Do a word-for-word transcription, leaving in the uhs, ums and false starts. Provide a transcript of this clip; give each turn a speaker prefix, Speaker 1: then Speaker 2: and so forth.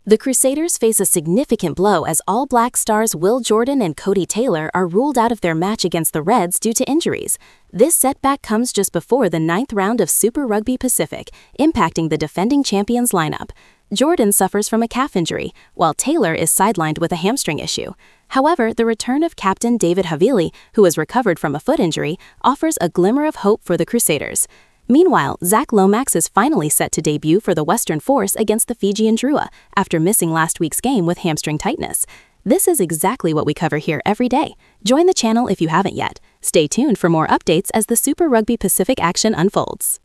Speaker 1: The Crusaders face a significant blow as All Black stars Will Jordan and Cody Taylor are ruled out of their match against the Reds due to injuries. This setback comes just before the ninth round of Super Rugby Pacific, impacting the defending champions lineup. Jordan suffers from a calf injury, while Taylor is sidelined with a hamstring issue. However, the return of captain David Havili, who has recovered from a foot injury, offers a glimmer of hope for the Crusaders. Meanwhile, Zach Lomax is finally set to debut for the Western Force against the Fijian Drua after missing last week's game with hamstring tightness. This is exactly what we cover here every day. Join the channel if you haven't yet. Stay tuned for more updates as the Super Rugby Pacific action unfolds.